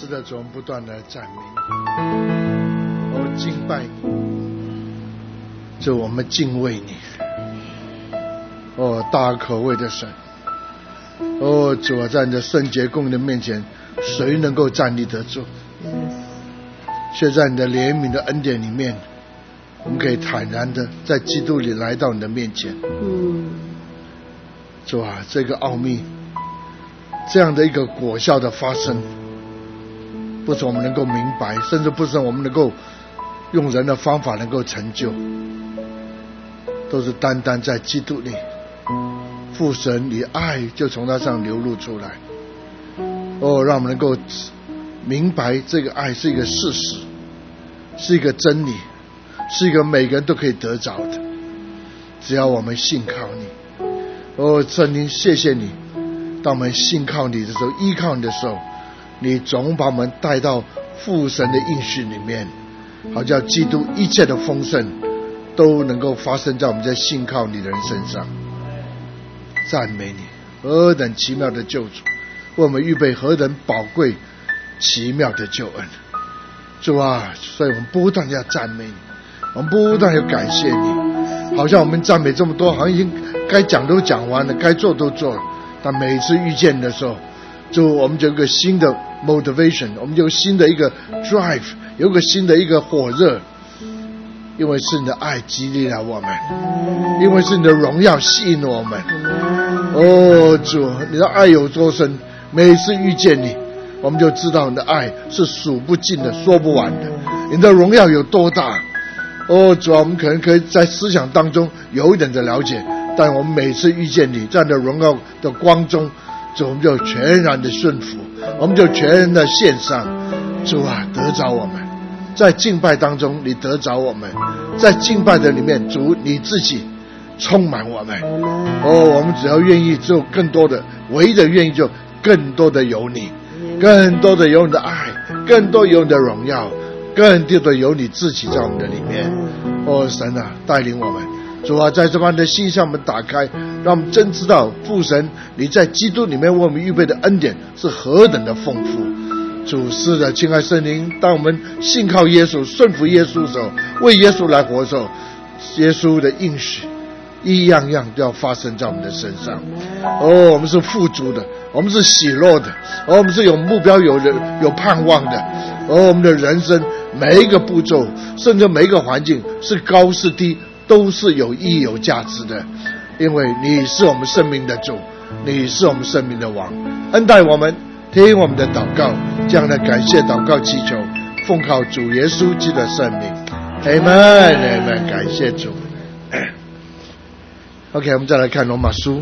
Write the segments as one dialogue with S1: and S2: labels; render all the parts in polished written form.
S1: 是的，主，我们不断的赞美你，我敬拜你，主，我们敬畏你，大可畏的神，主啊，在你的圣洁公义的面前，谁能够站立得住？却在你的怜悯的恩典里面，我们可以坦然的在基督里来到你的面前。主啊，这个奥秘，这样的一个果效的发生，不是我们能够明白，甚至不是我们能够用人的方法能够成就，都是单单在基督里，父神你爱就从他上流露出来。让我们能够明白这个爱是一个事实，是一个真理，是一个每个人都可以得着的，只要我们信靠你。圣灵，谢谢你，当我们信靠你的时候，依靠你的时候，你总把我们带到父神的应许里面，好叫基督一切的丰盛都能够发生在我们在信靠你的人身上。赞美你，何等奇妙的救主，为我们预备何等宝贵奇妙的救恩。主啊，所以我们不断要赞美你，我们不断要感谢你，好像我们赞美这么多，好像已经该讲都讲完了，该做都做了，但每次遇见你的时候，就我们就有个新的 motivation， 我们就有新的一个 drive， 有个新的一个火热，因为是你的爱激励了我们，因为是你的荣耀吸引我们。主，你的爱有多深，每次遇见你，我们就知道你的爱是数不尽的，说不完的，你的荣耀有多大。主啊，我们可能可以在思想当中有一点的了解，但我们每次遇见你，在你的荣耀的光中，主，我们就全然的顺服，我们就全然的献上。主啊，得着我们，在敬拜当中你得着我们，在敬拜的里面，主你自己充满我们。我们只要愿意，只有更多的，唯一的愿意就更多的有你，更多的有你的爱，更多有你的荣耀，更多的有你自己在我们的里面。神啊，带领我们，主啊，在这方的心向我们打开，让我们真知道父神你在基督里面为我们预备的恩典是何等的丰富。主，是的，亲爱圣灵，当我们信靠耶稣，顺服耶稣的时候，为耶稣来活的时候，耶稣的应许一样样都要发生在我们的身上。我们是富足的，我们是喜乐的，我们是有目标、有盼望的。我们的人生每一个步骤，甚至每一个环境，是高是低，都是有意义、有价值的，因为你是我们生命的主，你是我们生命的王。恩待我们，听我们的祷告，这样的感谢祷告祈求，奉靠主耶稣基督的圣名。Amen， 感谢主。OK， 我们再来看罗马书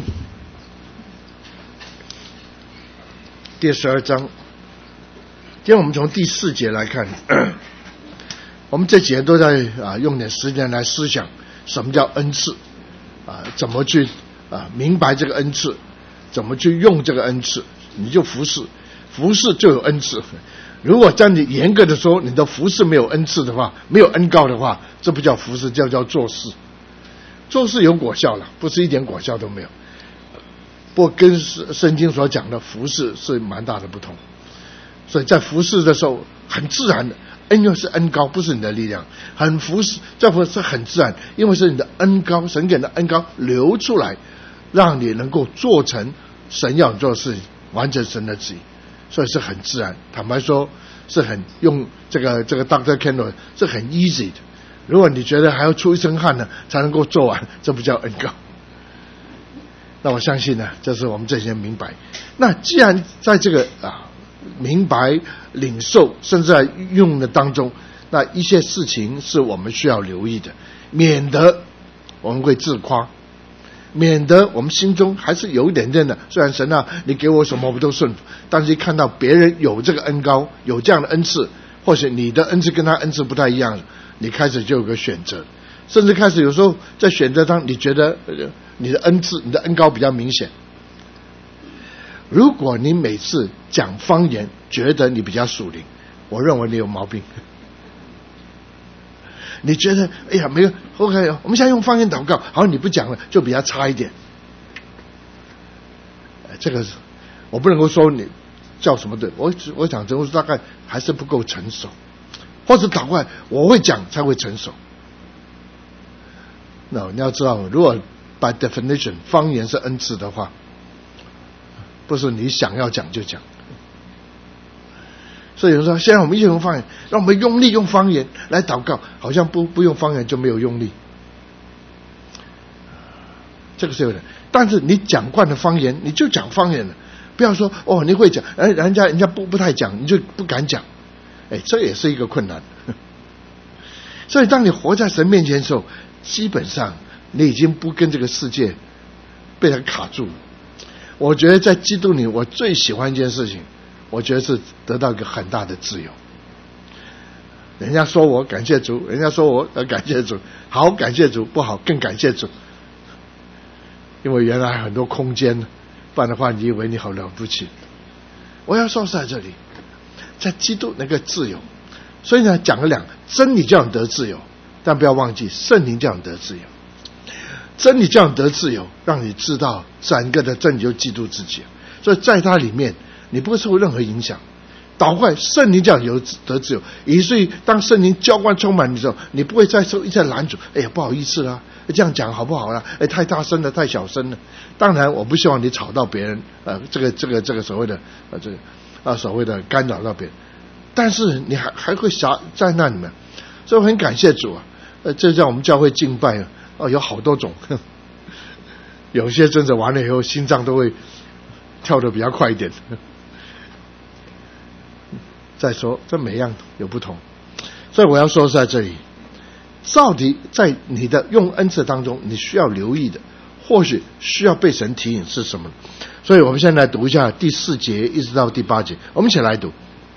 S1: 第12章。今天我们从第4节来看，我们这几天都在用点时间来思想什么叫恩赐，怎么去明白这个恩赐，怎么去用这个恩赐，你就服侍就有恩赐。如果在你严格的说，你的服侍没有恩赐的话，没有恩膏的话，这不叫服侍，叫做事。做事有果效了，不是一点果效都没有。不过跟圣经所讲的服侍是蛮大的不同。所以在服侍的时候很自然的，恩又是恩膏，不是你的力量，很服侍，这服侍很自然，因为是你的恩膏，神给你的恩膏流出来，让你能够做成神要你做的事情，完成神的旨意，所以是很自然。坦白说，是很用这个 Dr. Kendall 是很 easy 的。如果你觉得还要出一身汗呢才能够做完，这不叫恩膏。那我相信呢，这是我们这些人明白。那既然在这个明白、领受，甚至在用的当中，那一些事情是我们需要留意的，免得我们会自夸，免得我们心中还是有一点点的，虽然神啊，你给我什么我都顺服，但是一看到别人有这个恩膏，有这样的恩赐，或许你的恩赐跟他恩赐不太一样，你开始就有个选择，甚至开始有时候在选择当你觉得你的恩赐、你的恩膏比较明显。如果你每次讲方言觉得你比较属灵，我认为你有毛病。你觉得哎呀没有 OK， 我们现在用方言祷告，好，你不讲了就比较差一点。这个我不能够说你叫什么的，我讲真，我大概还是不够成熟，或者倒过来，我会讲才会成熟。那你要知道，如果 by definition 方言是恩赐的话，不是你想要讲就讲。所以有人说，现在我们一起用方言，让我们用力用方言来祷告，好像不用方言就没有用力。这个是有的，但是你讲惯了方言，你就讲方言了，不要说哦你会讲，人家不太讲，你就不敢讲，这也是一个困难。所以当你活在神面前的时候，基本上你已经不跟这个世界被它卡住了。我觉得在基督里，我最喜欢一件事情，我觉得是得到一个很大的自由。人家说我感谢主，人家说我感谢主，好感谢主，不好更感谢主，因为原来很多空间，不然的话你以为你好了不起。我要说在这里，在基督那个自由，所以呢讲了真理叫你得自由，但不要忘记圣灵叫你得自由。真理叫你得自由，让你知道整个的真理就基督自己，所以在它里面你不会受任何影响。倒过来，圣灵叫你得自由，以至于当圣灵浇灌充满你的时候，你不会再受一再拦阻，哎呀不好意思啦，这样讲好不好啦？太大声了，太小声了。当然我不希望你吵到别人，这个所谓的所谓的干扰到别人，但是你还会在那里面。所以我很感谢主啊，这在我们教会敬拜有好多种，有些真的完了以后心脏都会跳得比较快一点。再说这每样有不同，所以我要说在这里，到底在你的用恩赐当中你需要留意的，或许需要被神提醒是什么。所以我们现在来读一下第4节一直到第8节，我们一起来读。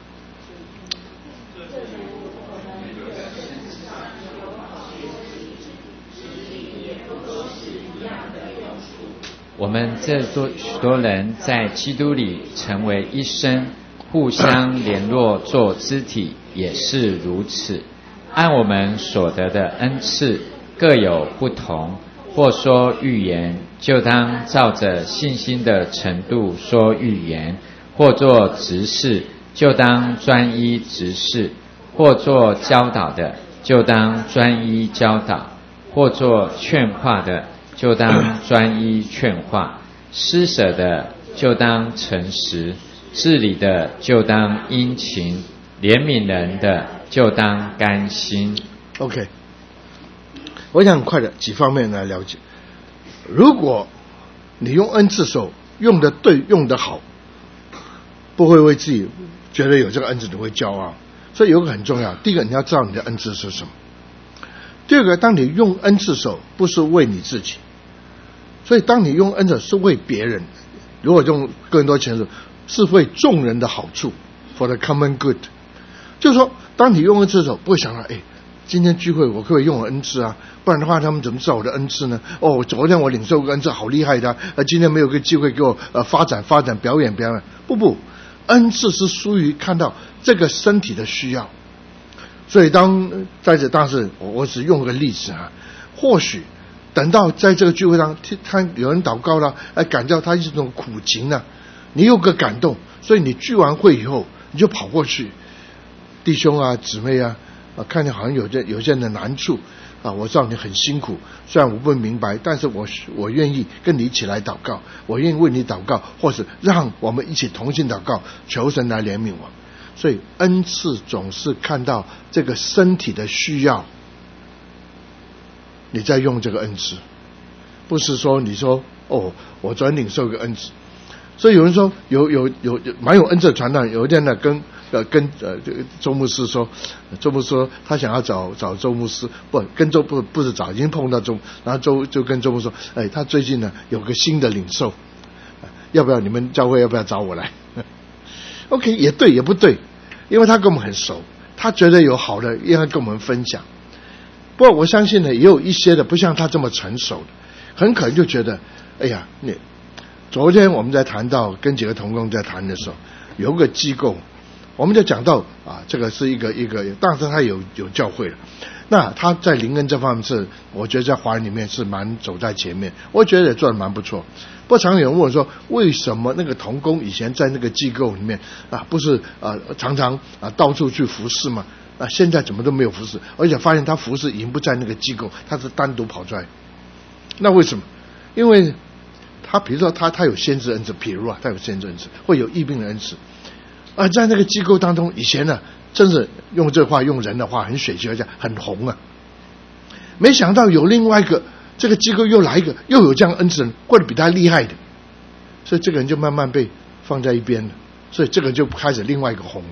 S2: 我们这许多人在基督里成为一身，互相联络做肢体，也是如此。按我们所得的恩赐各有不同，或说预言，就当照着信心的程度说预言；或做执事，就当专一执事；或做教导的，就当专一教导；或做劝化的，就当专一劝化；施舍的，就当诚实；治理的，就当殷勤；怜悯人的，就当甘心。
S1: OK， 我想很快的几方面来了解。如果你用恩赐手用的对，用的好，不会为自己觉得有这个恩赐你会骄傲。所以有个很重要，第一个你要知道你的恩赐是什么。第二个，当你用恩赐手不是为你自己，所以当你用恩赐是为别人，如果用更多钱是为众人的好处 for the common good。 就是说当你用恩赐的时候不会想到今天聚会我可不可以用我恩赐啊，不然的话他们怎么知道我的恩赐呢？昨天我领受个恩赐好厉害的今天没有个机会给我发展表演。不，恩赐是属于看到这个身体的需要。所以在这当时我只用个例子或许等到在这个聚会上他有人祷告了，感到他一种苦情你有个感动，所以你聚完会以后你就跑过去，弟兄姊妹看见好像有些人的难处我知道你很辛苦，虽然我不明白，但是我愿意跟你一起来祷告，我愿意为你祷告，或是让我们一起同心祷告，求神来怜悯我。所以恩赐总是看到这个身体的需要，你在用这个恩赐，不是说你说我昨天领受个恩赐。所以有人说有蛮有恩赐的传道人，有一天跟周牧师说，周牧师说他想要找周牧师，不是找，已经碰到然后就跟周牧师说，他最近有个新的领受，要不要你们教会要不要找我来？OK， 也对也不对，因为他跟我们很熟，他觉得有好的应该跟我们分享。不过我相信也有一些的不像他这么成熟的，很可能就觉得昨天我们在谈到跟几个同工在谈的时候，有个机构我们就讲到这个是一个当时他有教会了， 那他在灵恩这方面是，我觉得在华人里面是蛮走在前面，我觉得也做得蛮不错。不过常有人问我说，为什么那个同工以前在那个机构里面不是常常到处去服侍吗？现在怎么都没有服侍，而且发现他服侍已经不在那个机构，他是单独跑出来。那为什么？因为他比如说他有先知恩赐，比如他有先知恩赐，会有疫病的恩赐，在那个机构当中，以前呢，真是用这话用人的话很水气，而且很红啊。没想到有另外一个这个机构又来一个又有这样恩赐人，或者比他厉害的，所以这个人就慢慢被放在一边了，所以这个就开始另外一个红。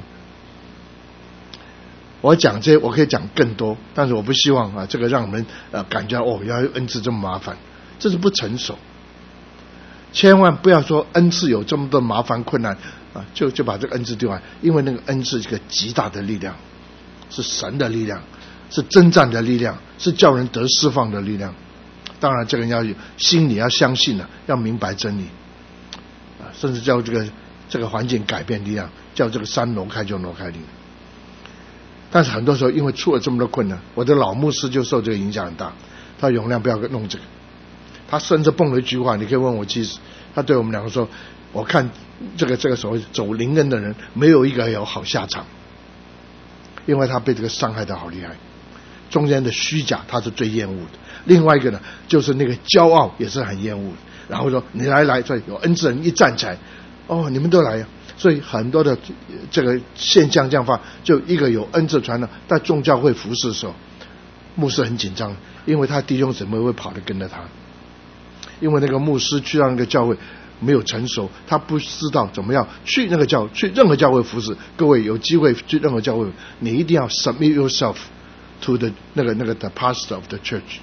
S1: 我讲这些我可以讲更多，但是我不希望这个让我们感觉要恩赐这么麻烦，这是不成熟。千万不要说恩赐有这么多麻烦困难就把这个恩赐丢完，因为那个恩赐是个极大的力量，是神的力量，是征战的力量，是叫人得释放的力量。当然这个人要心里要相信要明白真理甚至叫这个环境改变力量，叫这个山挪开就挪开力量。但是很多时候因为出了这么多困难，我的老牧师就受这个影响很大，他永远不要弄这个。他甚至蹦了一句话，你可以问我妻子，他对我们两个说，我看这个所谓走灵恩的人没有一个有好下场，因为他被这个伤害得好厉害。中间的虚假他是最厌恶的，另外一个呢就是那个骄傲也是很厌恶的。然后说你来，所以有恩赐人一站起来，你们都来呀。所以很多的这个现象这样发，就一个有恩赐传的，在众教会服侍的时候，牧师很紧张，因为他弟兄姊妹会跑着跟着他，因为那个牧师去到那个教会没有成熟，他不知道怎么样去那个去任何教会服侍。各位有机会去任何教会，你一定要 submit yourself to the 那个 the pastor of the church，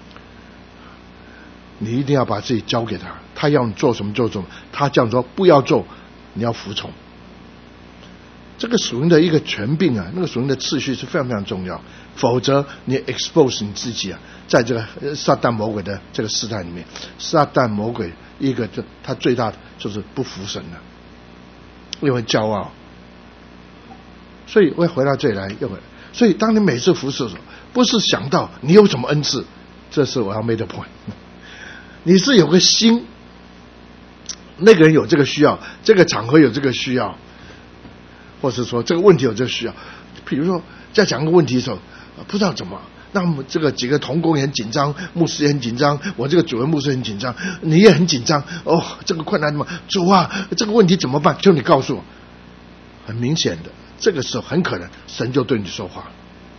S1: 你一定要把自己交给他，他要你做什么做什么，他这样说不要做，你要服从。这个属灵的一个权柄那个属灵的次序是非常非常重要，否则你 expose 你自己在这个撒旦魔鬼的这个时代里面，撒旦魔鬼一个他最大的就是不服神的，因为骄傲。所以我回到这里来，所以当你每次服侍的时候，不是想到你有什么恩赐，这是我要 make the point， 你是有个心，那个人有这个需要，这个场合有这个需要，或是说这个问题有这个需要。比如说在讲个问题的时候不知道怎么，那么这个几个同工也很紧张，牧师也很紧张，我这个主任牧师很紧张，你也很紧张，这个困难怎么，主这个问题怎么办，就你告诉我。很明显的，这个时候很可能神就对你说话。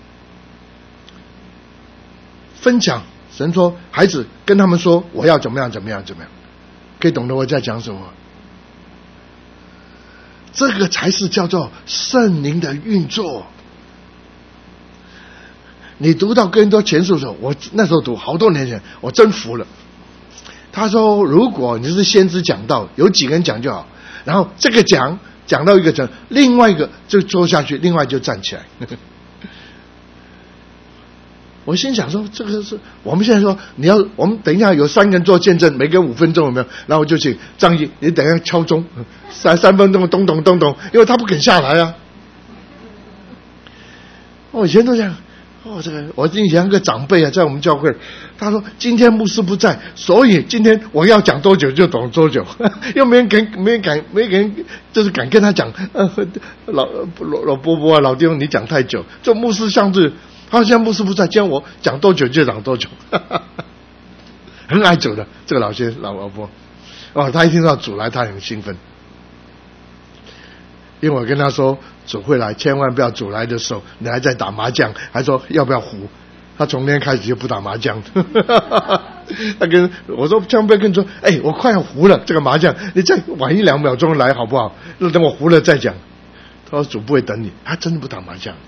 S1: 分享，神说孩子跟他们说我要怎么样怎么样怎么样，可以懂得我在讲什么。这个才是叫做圣灵的运作。你读到哥林多前书的时候，我那时候读好多年前，我真服了。他说如果你是先知讲道，有几个人讲就好，然后这个讲到一个程，另外一个就坐下去，另外就站起来。我心想说，这个是我们现在说，我们等一下有3个人做见证，每个人5分钟，有没有？然后我就请张毅，你等一下敲钟，3分钟，咚咚咚咚，因为他不肯下来啊。我以前都这样，这个我以前有个长辈在我们教会，他说今天牧师不在，所以今天我要讲多久就讲多久，又没人就是敢跟他讲，老伯伯老弟兄，你讲太久，这牧师像是。他说现在牧师不在，今天我讲多久就讲多久，很爱走的这个老伯他一听到主来，他很兴奋，因为我跟他说主会来，千万不要主来的时候你还在打麻将，还说要不要胡，他从那天开始就不打麻将。他跟我说千万不要跟你说，我快要胡了这个麻将，你再晚1-2秒钟来好不好？那等我胡了再讲。他说主不会等你，他真的不打麻将。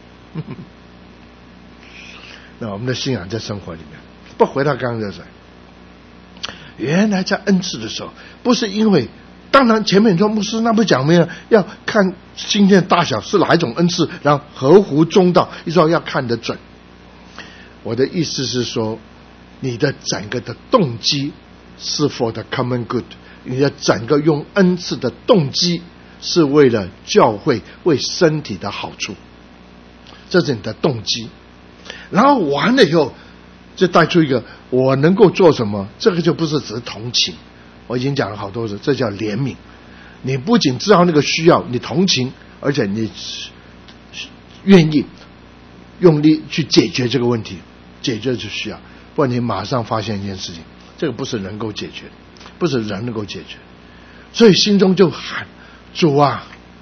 S1: 那我们的信仰在生活里面，不回到刚刚这事，原来在恩赐的时候，不是因为，当然前面说牧师那不讲没有，要看今天大小是哪一种恩赐，然后合乎中道，一说要看得准。我的意思是说，你的整个的动机是 for the common good， 你的整个用恩赐的动机是为了教会为身体的好处，这是你的动机。 然后完了以后就带出一个我能够做什么，这个就不是只是同情，我已经讲了好多次，这叫怜悯。你不仅知道那个需要，你同情，而且你愿意用力去解决这个问题，解决这需要，不然你马上发现一件事情，这个不是人能够解决，不是人能够解决，所以心中就喊主啊。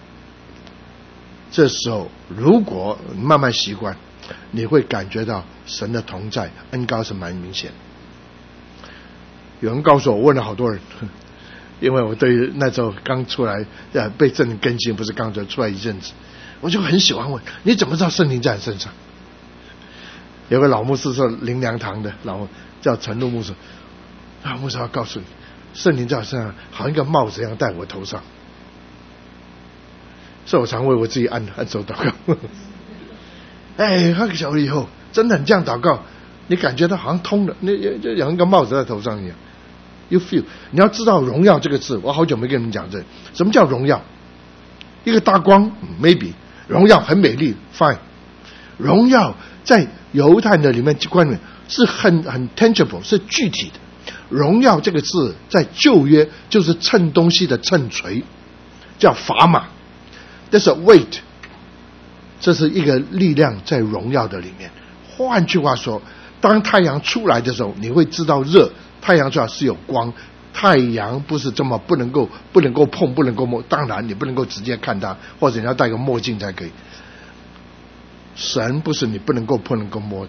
S1: 这时候如果你慢慢习惯，你会感觉到神的同在，恩膏是蛮明显。有人告诉我，问了好多人，因为我对那时候刚出来被圣灵更新，不是刚出来一阵子，我就很喜欢问，你怎么知道圣灵在你身上？有个老牧师是灵粮堂的老牧，叫陈路牧师，牧师要告诉你，圣灵在我身上好像一个帽子一样戴我头上，所以我常为我自己按手祷告。那个小时以后真的很这样祷告，你感觉到好像通了，就有一个帽子在头上一样。You feel， 你要知道荣耀这个字，我好久没跟你们讲这什么叫荣耀。一个大光 maybe， 荣耀很美丽 fine， 荣耀在犹太人的里面观念是很 tangible， 是具体的。荣耀这个字在旧约就是称东西的称锤，叫砝码， That's a weight， 这是一个力量在荣耀的里面。换句话说，当太阳出来的时候，你会知道热，太阳出来是有光，太阳不是这么不能够碰，不能够摸，当然你不能够直接看它，或者你要戴个墨镜才可以。神不是你不能够碰能够摸的。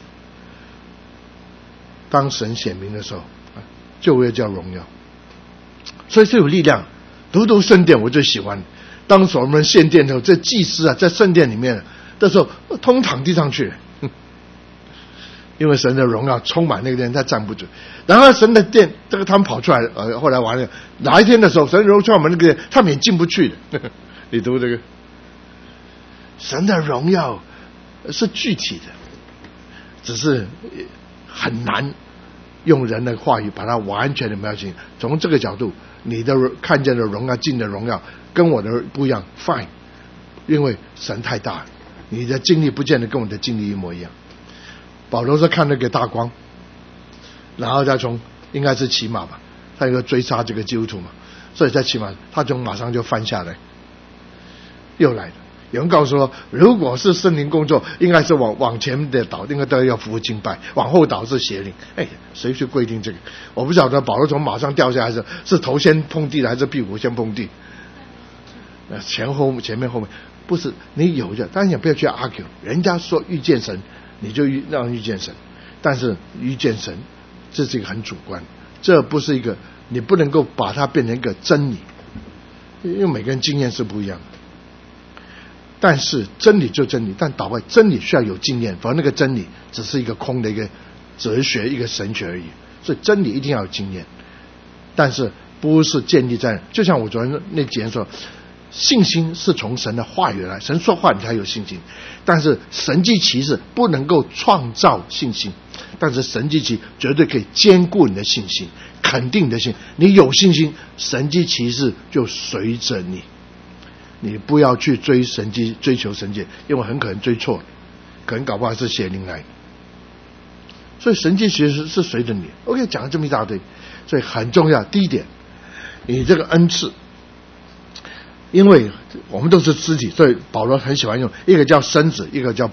S1: 当神显明的时候，就会叫荣耀，所以是有力量。读圣殿我最喜欢，当所罗门献殿的时候，这祭司在圣殿里面的时候通躺地上去，因为神的荣耀充满那个殿，他站不住。然后神的殿，这个他们跑出来，后来完了，哪一天的时候，神的荣耀充满那个殿，他们也进不去的。你读这个，神的荣耀是具体的，只是很难用人的话语把它完全的描写。从这个角度，你的看见的荣耀、进的荣耀跟我的不一样 ，fine， 因为神太大了，你的经历不见得跟我的经历一模一样。保罗是看那个大光，然后再从应该是骑马吧，他有个追杀这个基督徒嘛，所以在骑马，他从马上就翻下来，又来了。有人告诉说，如果是圣灵工作，应该是往前的倒，应该都要服务敬拜，往后倒是邪灵。谁去规定这个？我不晓得保罗从马上掉下来是头先碰地的，还是屁股先碰地？前面后面不是你有的，当然也不要去 argue。人家说遇见神，你就让遇见神，但是遇见神这是一个很主观，这不是一个，你不能够把它变成一个真理，因为每个人经验是不一样的。但是真理就真理，但祷告真理需要有经验，否则那个真理只是一个空的一个哲学、一个神学而已。所以真理一定要有经验，但是不是建立在，就像我昨天那几天说，信心是从神的话语来，神说话你才有信心。但是神迹奇事不能够创造信心，但是神迹奇绝对可以兼顾你的信心，肯定你的信。你有信心，神迹奇事就随着你。你不要去追神迹，追求神迹，因为很可能追错，可能搞不好是邪灵来。所以神迹其实是随着你。OK， 讲了这么一大堆，所以很重要。第一点，你这个恩赐，因为我们都是肢体，所以保罗很喜欢用一个叫身子，一个叫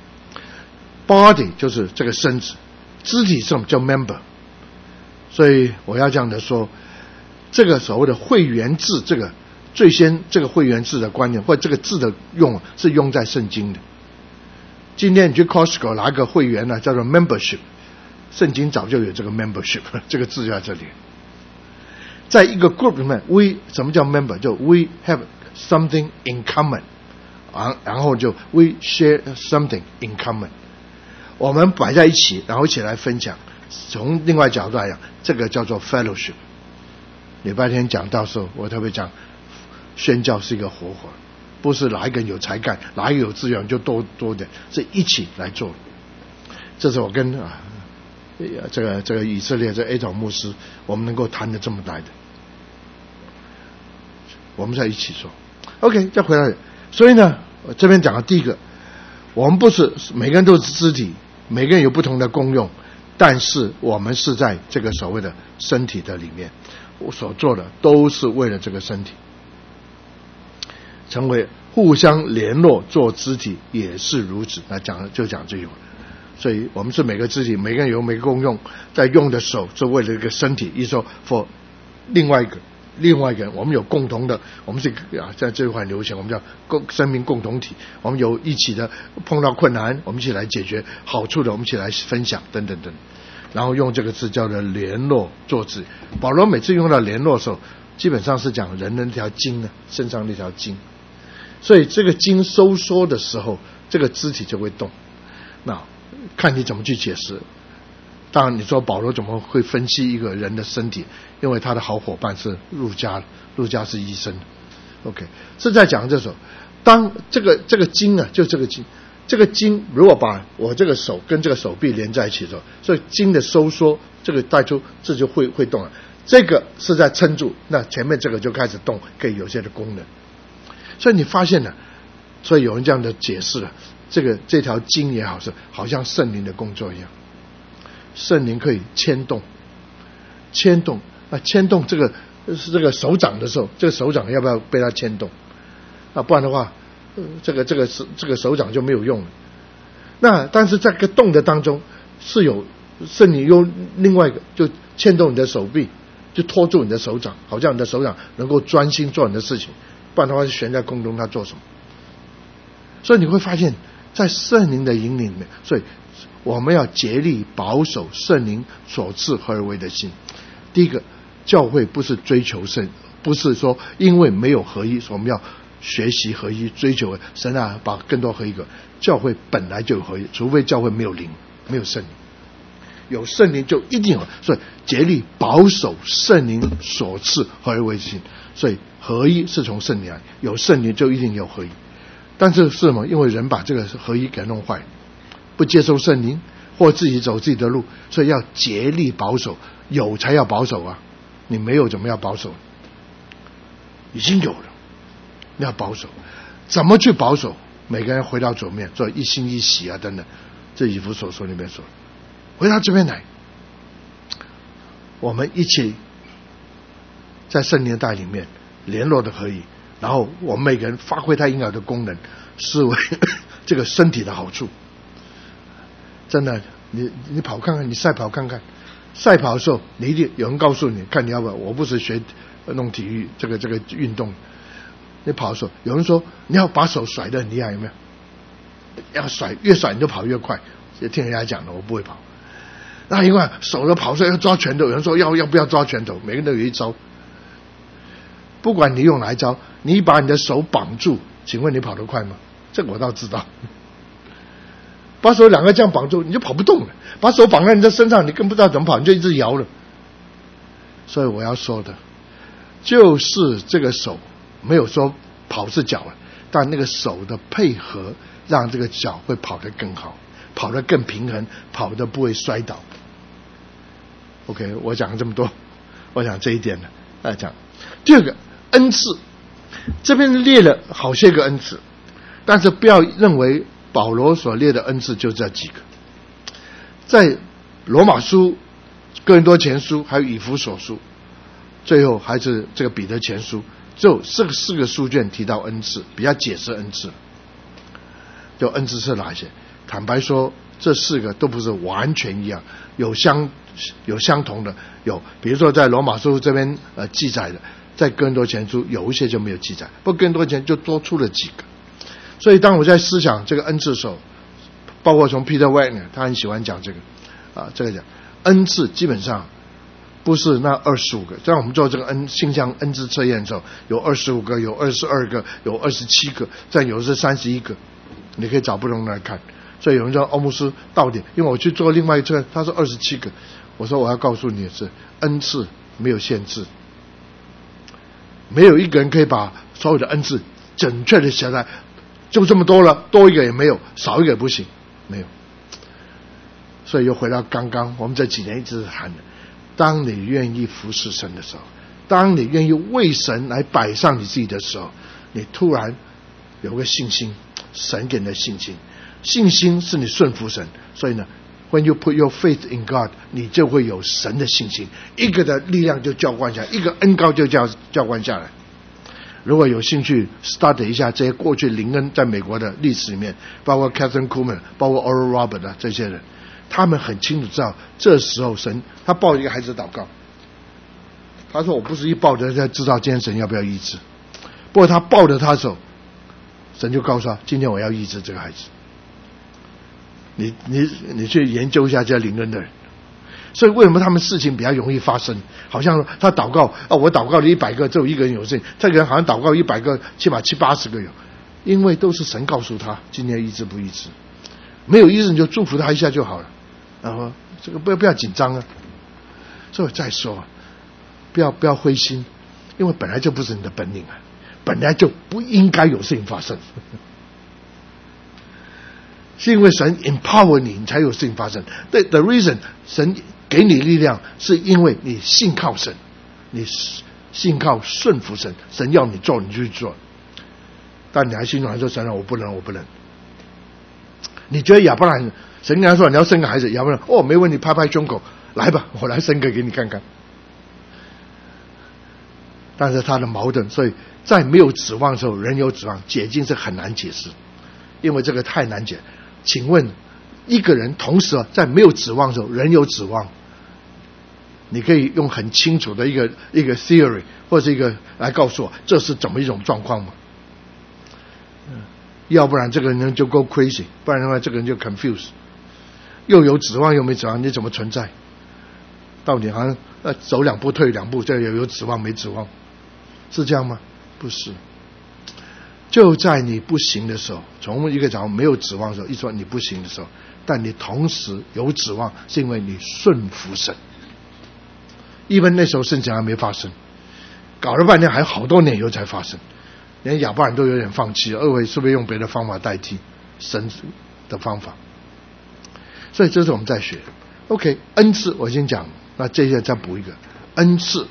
S1: body。body 就是这个身子，肢体是什么叫 member。所以我要这样的说，这个所谓的会员制，这个最先这个会员制的观念，或者这个字的用是用在圣经的。今天你去 Costco 拿个会员呢，叫做 membership， 圣经早就有这个 membership， 这个字就在这里。在一个 group 里面 ，we 什么叫 member？ 就 we have something in common， 然后就 we share something in common， 我们摆在一起，然后一起来分享。从另外角度来讲，这个叫做 fellowship。礼拜天讲到时候，我特别讲。宣教是一个活法，不是哪一个人有才干，哪一个有资源就多点，是一起来做。这是我跟这个以色列这 A 总牧师，我们能够谈得这么来的，我们在一起做。OK， 再回来。所以呢，这边讲的第一个，我们不是每个人都是肢体， 每个人有不同的功用，但是我们是在这个所谓的身体的里面，我所做的都是为了这个身体，成为互相联络做肢体也是如此。那讲这句话，所以我们是每个肢体，每个人有每个功用，在用的手是为了一个身体，一说 for 另外一个人，我们有共同的，我们是在这句话很流行，我们叫生命共同体，我们有一起的碰到困难，我们一起来解决好处的，我们一起来分享等等等，然后用这个字叫做联络做肢。保罗每次用到联络的时候，基本上是讲人的那条筋呢，身上那条筋，所以这个筋收缩的时候，这个肢体就会动。那看你怎么去解释。当然你说保罗怎么会分析一个人的身体，因为他的好伙伴是路加是医生。 OK， 是在讲这时候，当这个筋啊，就这个筋如果把我这个手跟这个手臂连在一起的时候，所以筋的收缩，这个带出这就会动了，这个是在撑住，那前面这个就开始动，可以有些的功能。所以你发现了，所以有人这样的解释了，这条筋也好，是好像圣灵的工作一样，圣灵可以牵动啊，牵动这个手掌的时候，这个手掌要不要被它牵动啊？不然的话，这个手掌就没有用了。那但是在这个动的当中，是有圣灵用另外一个就牵动你的手臂，就拖住你的手掌，好像你的手掌能够专心做你的事情，不然的话就悬在空中，它做什么？所以你会发现在圣灵的引领里面，所以我们要竭力保守圣灵所赐合而为的心。第一个，教会不是追求圣，不是说因为没有合一，所以我们要学习合一，追求神啊，把更多合一个。教会本来就有合一，除非教会没有灵，没有圣灵。有圣灵就一定有，所以竭力保守圣灵所赐合而为的心。所以合一是从圣灵来，有圣灵就一定有合一。但是是什么？因为人把这个合一给弄坏，不接受圣灵，或自己走自己的路，所以要竭力保守。有才要保守啊，你没有怎么要保守？已经有了，你要保守。怎么去保守？每个人回到左面，做一心一喜啊等等，这以弗所说里面说，回到这边来，我们一起在圣灵的带里面联络的合一，然后我们每个人发挥他应有的功能，视为这个身体的好处。真的，你跑看看，你赛跑看看，赛跑的时候，你一定有人告诉你，看你要不要。我不是学弄体育这个运动，你跑的时候，有人说你要把手甩得很厉害，有没有？要甩，越甩你就跑越快。也听人家讲的，我不会跑。那因为手的跑的时候要抓拳头，有人说要不要抓拳头？每个人都有一招。不管你用哪一招，你把你的手绑住，请问你跑得快吗？这个我倒知道。把手两个这样绑住，你就跑不动了。把手绑在你的身上，你更不知道怎么跑，你就一直摇了。所以我要说的，就是这个手没有说跑是脚了，但那个手的配合，让这个脚会跑得更好，跑得更平衡，跑得不会摔倒。OK， 我讲了这么多，我讲这一点呢，来讲。第二个恩赐，这边列了好些个恩赐，但是不要认为保罗所列的恩赐就这几个。在罗马书、哥林多前书还有以弗所书，最后还是这个彼得前书，只有四个书卷提到恩赐，比较解释恩赐。就恩赐是哪些？坦白说，这四个都不是完全一样，有相同的，有比如说在罗马书这边记载的，在哥林多前书有一些就没有记载，不过哥林多前就多出了几个。所以当我在思想这个恩赐的时候，包括从 Peter Wagner 他很喜欢讲这个这个讲恩赐基本上不是那25个。在我们做这个性向恩赐测验的时候，有25个，有22个，有27个，再有是31个，你可以找不同的来看。所以有人说欧姆斯到底，因为我去做另外一测，他说27个，我说我要告诉你的是，恩赐没有限制，没有一个人可以把所有的恩赐准确的写在就这么多了，多一个也没有，少一个也不行，没有。所以又回到刚刚我们这几年一直喊的，当你愿意服侍神的时候，当你愿意为神来摆上你自己的时候，你突然有个信心，神给你的信心， 信心是你顺服神，所以呢 when you put your faith in God， 你就会有神的信心，一个的力量就浇灌下来，一个恩膏就浇灌下来。如果有兴趣 study 一下这些过去灵恩在美国的历史里面，包括 Catherine Kuhlman， 包括 Oral Roberts 这些人，他们很清楚知道这时候神他抱一个孩子祷告，他说我不是一抱着才知道今天神要不要医治，不过他抱着他的时候，神就告诉他今天我要医治这个孩子。你去研究一下这些灵恩的人，所以为什么他们事情比较容易发生？好像他祷告我祷告了100个，只有一个人有事情，这个人好像祷告100个，起码70-80个有，因为都是神告诉他今天医治不医治，没有医治你就祝福他一下就好了，然后这个不要紧张啊。所以再说，不要灰心，因为本来就不是你的本领啊，本来就不应该有事情发生。是因为神 empower 你，你才有事情发生。The reason 神给你力量，是因为你信靠神，你信靠顺服神，神要你做你就去做。但你还心软说神啊，我不能。你觉得亚伯兰，神跟他说你要生个孩子，亚伯兰没问题，拍拍胸口，来吧，我来生个给你看看。但是他的矛盾，所以在没有指望的时候，人有指望，解经是很难解释，因为这个太难解。请问一个人同时在没有指望的时候，人有指望，你可以用很清楚的一个 theory 或者一个来告诉我这是怎么一种状况吗？要不然这个人就 go crazy， 不然的话这个人就 confuse， 又有指望又没指望，你怎么存在？到底好像走2步退2步，这有指望没指望，是这样吗？不是。就在你不行的时候，从一个角度没有指望的时候，一说你不行的时候，但你同时有指望，是因为你顺服神。因为那时候事情还没发生，搞了半天还好多年以后才发生，连亚伯兰都有点放弃了，二位是不是用别的方法代替神的方法？所以这是我们在学。OK， 恩赐我先讲，那这些再补一个，恩赐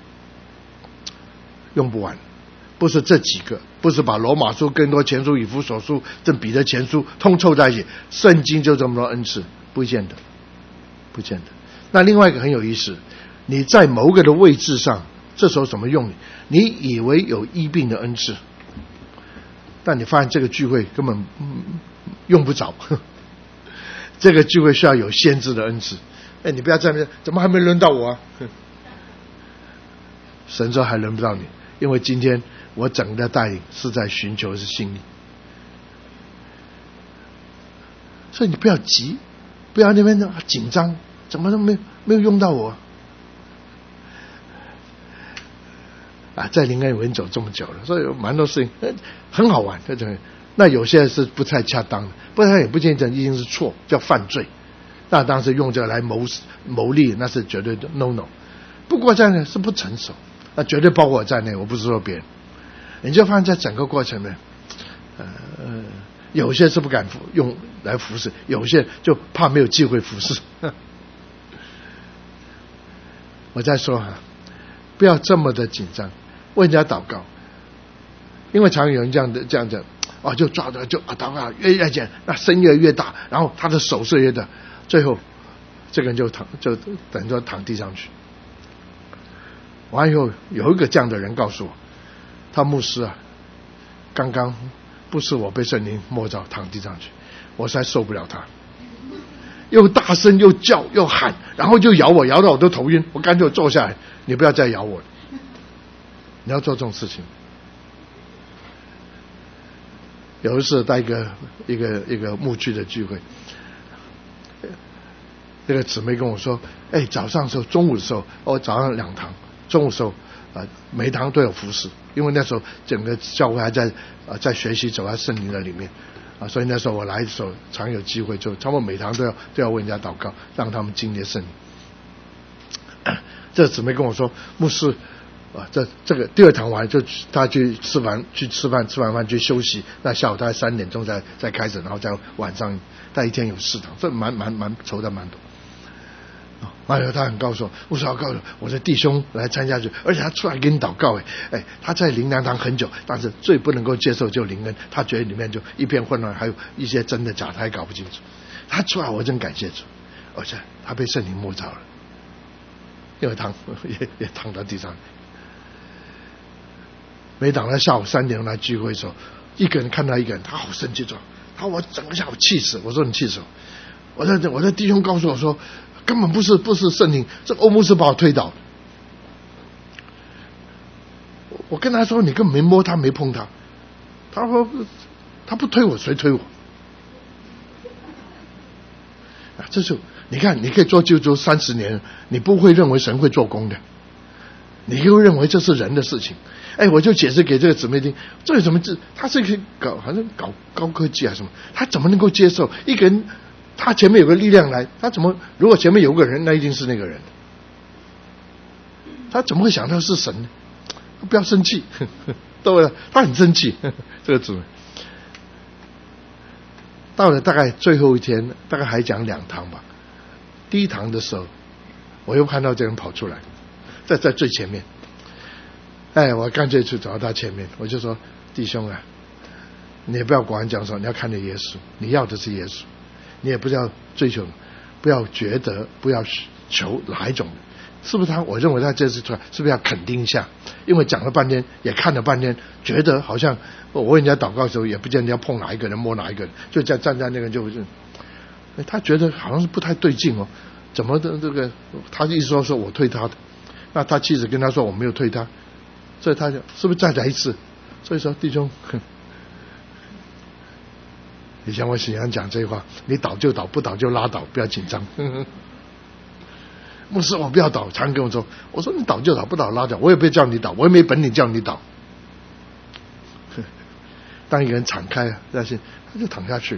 S1: 用不完。不是这几个，不是把罗马书、更多前书、以弗所书、这彼得前书通凑在一起，圣经就这么多恩赐，不见得。那另外一个很有意思，你在某个的位置上，这时候怎么用你以为有医病的恩赐，但你发现这个聚会根本用不着，这个聚会需要有先知的恩赐。你不要在那边，怎么还没轮到我啊？神说还轮不到你，因为今天我整个的带领是在寻求是心力，所以你不要急，不要那边紧张，怎么都没有用到我啊！在灵恩文走这么久了，所以有蛮多事情很好玩，那有些是不太恰当的，不然也不见得一定是错，叫犯罪。那当时用这个来谋利，那是绝对的 no。不过这样是不成熟，那绝对包括我在内，我不是说别人。你就发现在整个过程呢，有些是不敢用来服侍，有些就怕没有机会服侍。我再说不要这么的紧张，为人家祷告，因为常有人这样讲就抓着就祷告越讲，那声越大，然后他的手势越大，最后这个人就等着躺地上去。完以后有一个这样的人告诉我，他牧师刚刚不是我被圣灵摸着躺地上去，我实在受不了他，又大声又叫又喊，然后就咬我，咬到我都头晕，我干脆坐下来，你不要再咬我了，你要做这种事情。有一次在一个牧区的聚会，那个姊妹跟我说，早上的时候中午的时候，早上2堂，中午的时候每堂都有服侍，因为那时候整个教会还在学习走在圣灵的里面所以那时候我来的时候常有机会，就差不多每堂都要为人家祷告，让他们经历圣灵。这姊妹跟我说，牧师这个第2堂完就他去吃完饭去休息，那下午大概3点钟再开始，然后在晚上他一天有4堂，这蛮筹的蛮多。 哎呦，他很高兴，牧师要告诉我的弟兄来参加去，而且他出来给你祷告，他在灵粮堂很久，但是最不能够接受就灵恩，他觉得里面就一片混乱，还有一些真的假的，他也搞不清楚。他出来，我真感谢主，而且他被圣灵摸着了，因为也躺在地上。每当他下午3点来聚会的时候，一个人看到一个人，他好生气，他我整个下午气死。我说你气死我！我的弟兄告诉我说，根本不是圣灵，这欧牧师把我推倒。我跟他说，你根本没摸他，没碰他。他说他不推我，谁推我？这是你看，你可以做基督徒30年，你不会认为神会做工的，你又认为这是人的事情。我就解释给这个姊妹听，这有什么？他是可以好像搞高科技啊什么，他怎么能够接受一个人？他前面有个力量来，他怎么？如果前面有个人，那一定是那个人。他怎么会想到是神呢？不要生气，对不对？他很生气，这个姊妹。到了大概最后一天，大概还讲2堂吧。第1堂的时候，我又看到这人跑出来，在最前面。我干脆去找到他前面，我就说：弟兄啊，你也不要管讲说，你要看着耶稣，你要的是耶稣，你也不要追求，不要觉得，不要求哪一种，是不是他？我认为他这次出来，是不是要肯定一下？因为讲了半天，也看了半天，觉得好像我为人家祷告的时候，也不见得要碰哪一个人，摸哪一个人，就站在那个人就是，他觉得好像是不太对劲哦，怎么的这个？他意思说我推他的，那他妻子跟他说我没有推他。所以他就是不是再来一次？所以说弟兄，以前我喜欢讲这句话：你倒就倒，不倒就拉倒，不要紧张。牧师，我不要倒，常跟我说，我说你倒就倒，不倒拉倒，我也不会叫你倒，我也没本领叫你倒。当一个人敞开了，但是他就躺下去。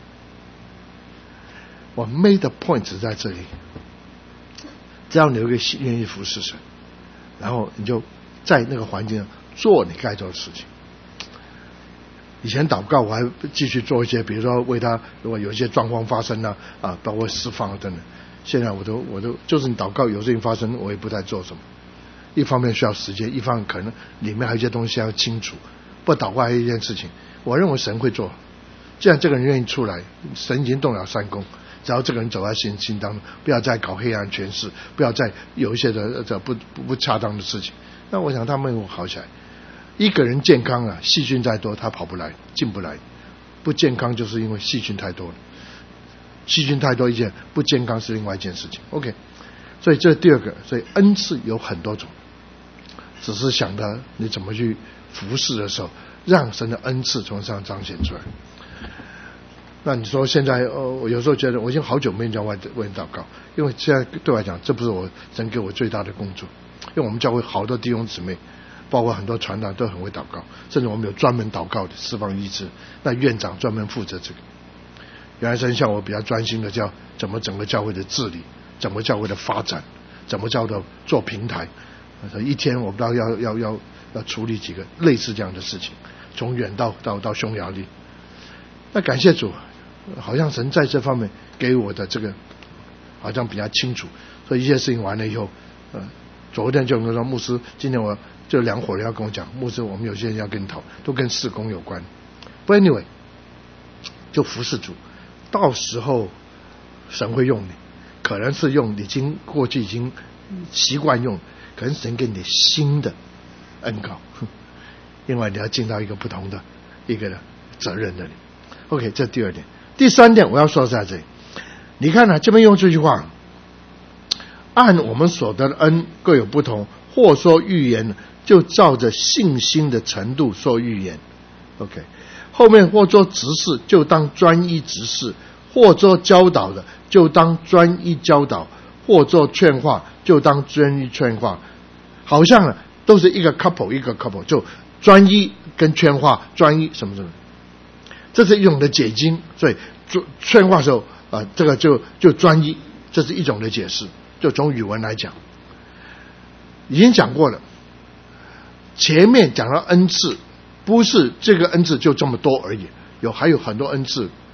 S1: 我 made the point 在这里，只要你有一个心愿意服侍神，然后你就在那个环境上做你该做的事情。以前祷告我还继续做一些，比如说为他如果有一些状况发生啊，包括释放等等。现在我都就是你祷告有事情发生，我也不太做什么。一方面需要时间，一方面可能里面还有一些东西要清楚。不祷告还有一件事情，我认为神会做。既然这个人愿意出来，神已经动了3功，只要这个人走在心当中，不要再搞黑暗权势，不要再有一些的不恰当的事情，那我想他们会好起来。一个人健康啊，细菌再多他跑不来进不来，不健康就是因为细菌太多了，细菌太多一件，不健康是另外一件事情。 OK， 所以这第二个，所以恩赐有很多种，只是想着你怎么去服侍的时候，让神的恩赐从上彰显出来。那你说现在我有时候觉得我已经好久没人为人祷告，因为现在对我来讲，这不是我神给我最大的工作。因为我们教会好多弟兄姊妹，包括很多传道都很会祷告，甚至我们有专门祷告的释放医治，那院长专门负责这个。原来神像我比较专心的叫怎么整个教会的治理，怎么教会的发展，怎么叫做做平台。一天我不知道要处理几个类似这样的事情，从远到匈牙利。那感谢主，好像神在这方面给我的这个好像比较清楚，所以一些事情完了以后，昨天就跟我说，牧师，今天我就2伙人要跟我讲，牧师，我们有些人要跟你讨，都跟事工有关。不 anyway， 就服侍主，到时候神会用你，可能是用你过去已经习惯用，可能神给你新的恩膏，另外你要进到一个不同的一个责任那里。OK， 这第2点。第3点我要说在这里，你看这边用这句话，按我们所得的恩各有不同，或说预言就照着信心的程度说预言。 OK， 后面或做执事就当专一执事，或做教导的就当专一教导，或做劝化就当专一劝化。好像都是一个 couple， 就专一跟劝化，专一什么什么，这是一种的解经。所以劝化的时候这个就专一，这是一种的解释，就从语文来讲已经讲过了。前面讲到恩赐，不是这个恩赐就这么多而已，还有很多恩赐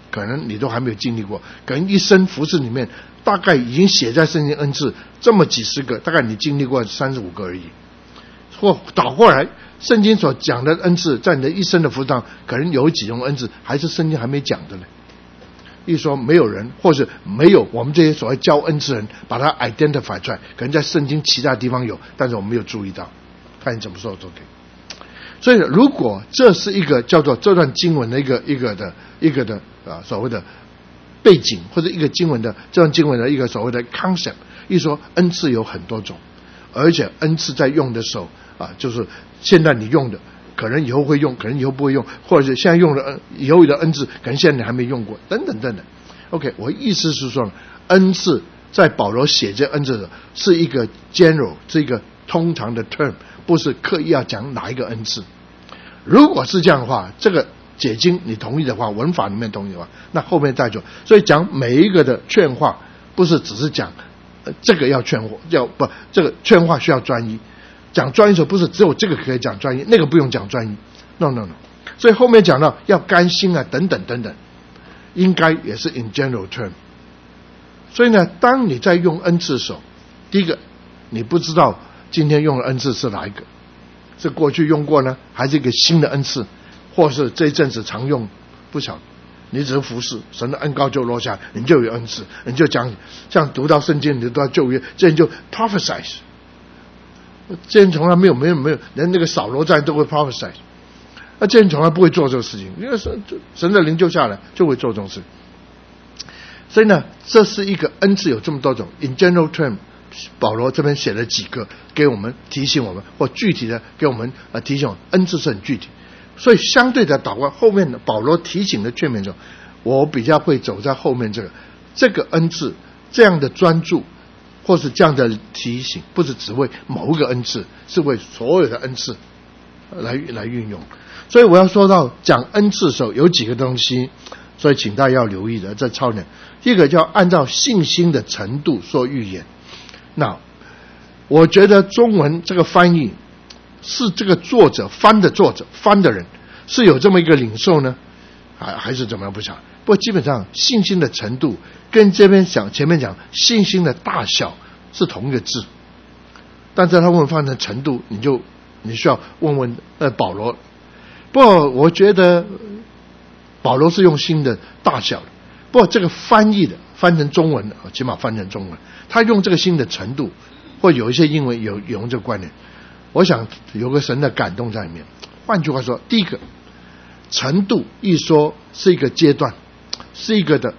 S1: 可能你都还没有经历过，可能一生服事里面大概已经写在圣经恩赐这么几十个，大概你经历过35个而已。或倒过来，圣经所讲的恩赐在你的一生的服事上，可能有几种恩赐还是圣经还没讲的呢。一说没有人，或是没有我们这些所谓教恩赐人把它 identify 出来，可能在圣经其他地方有，但是我们没有注意到，看你怎么说都可以。所以如果这是一个叫做这段经文的一个的所谓的背景，或者一个经文的这段经文的一个所谓的 concept， 一说恩赐有很多种，而且恩赐在用的时候就是现在你用的可能以后会用，可能以后不会用，或者是现在用的以后的恩赐可能现在你还没用过，等等等等。 OK， 我意思是说恩赐在保罗写这恩赐的是一个 general， 是一个通常的 term， 不是刻意要讲哪一个恩赐。如果是这样的话，这个解经你同意的话，文法里面同意的话，那后面再说。所以讲每一个的劝化不是只是讲这个要劝化，这个劝化需要专一。讲专一的时候不是只有这个可以讲专一，那个不用讲专一。No。所以后面讲到要甘心等等等等，应该也是 in general term。所以呢，当你在用恩赐的时候，第一个你不知道今天用的恩赐是哪一个，是过去用过呢，还是一个新的恩赐，或是这一阵子常用，不晓得。你只是服侍，神的恩膏就落下来，你就有恩赐，你就讲，像读到圣经，你就读到旧约，这人就 prophesy。这人从来没有，连那个扫罗在都会 prophesy， 这人从来不会做这个事情，因为神的灵就下来就会做这种事。所以呢，这是一个恩赐有这么多种 ，in general term， 保罗这边写了几个给我们提醒我们，或具体的给我们提醒我们，恩赐是很具体。所以相对的祷告后面的保罗提醒的劝勉中，我比较会走在后面这个恩赐这样的专注。或是这样的提醒，不是只为某一个恩赐，是为所有的恩赐来运用。所以我要说到讲恩赐的时候，有几个东西，所以请大家要留意的，这超点。第一个叫按照信心的程度说预言。那我觉得中文这个翻译是这个翻的人是有这么一个领受呢，还是怎么样不晓得。不过基本上信心的程度跟这边前面讲信心的大小是同一个字，但是他问放成程度，你需要问保罗。不过我觉得保罗是用心的大小的，不过这个翻成中文，起码翻成中文，他用这个心的程度，或有一些英文有用这个观念，我想有个神的感动在里面。换句话说，第一个程度一说是一个阶段，是一个的